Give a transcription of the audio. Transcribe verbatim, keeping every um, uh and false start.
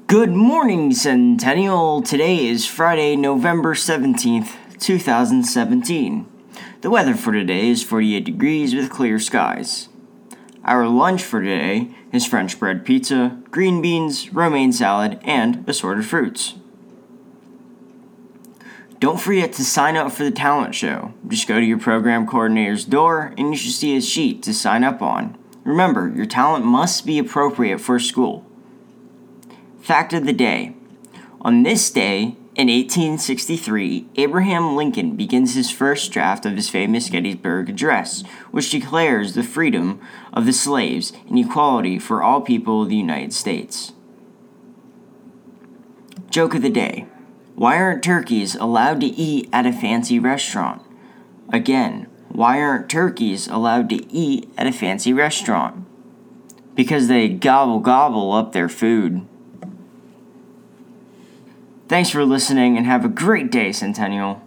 Good morning, Centennial. Today is Friday, November seventeenth, twenty seventeen. The weather for today is forty-eight degrees with clear skies. Our lunch for today is French bread pizza, green beans, romaine salad, and assorted fruits. Don't forget to sign up for the talent show. Just go to your program coordinator's door and you should see a sheet to sign up on. Remember, your talent must be appropriate for school. Fact of the day. On this day, in eighteen sixty-three, Abraham Lincoln begins his first draft of his famous Gettysburg Address, which declares the freedom of the slaves and equality for all people of the United States. Joke of the day. Why aren't turkeys allowed to eat at a fancy restaurant? Again, why aren't turkeys allowed to eat at a fancy restaurant? Because they gobble gobble up their food. Thanks for listening and have a great day, Centennial.